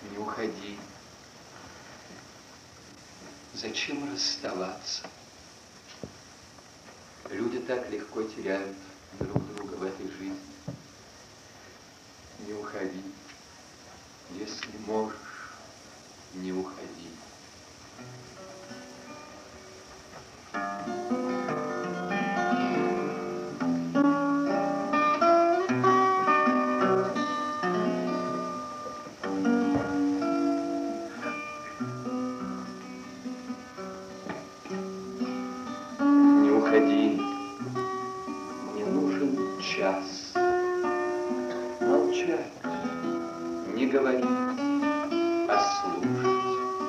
Не уходи. Зачем расставаться? Люди так легко теряют друг друга в этой жизни. Не уходи. Если можешь, не уходи. Не уходи. Мне нужен час. Молчать, не говорить, а слушать.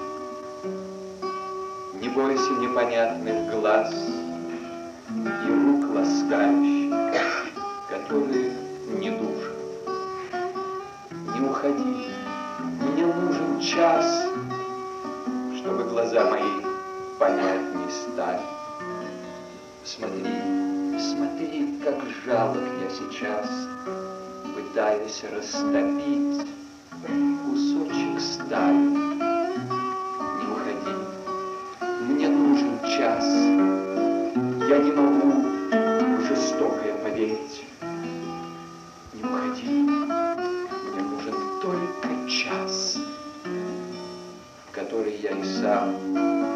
Не бойся непонятных глаз и рук ласкающих, которые не душат. Не уходи, мне нужен час, чтобы глаза мои понятней стали. Смотри, смотри, как жалок я сейчас, пытаясь растопить кусочек стали. Не уходи, мне нужен час. Я не могу в жестокое поверить. Не уходи, мне нужен только час, в который я и сам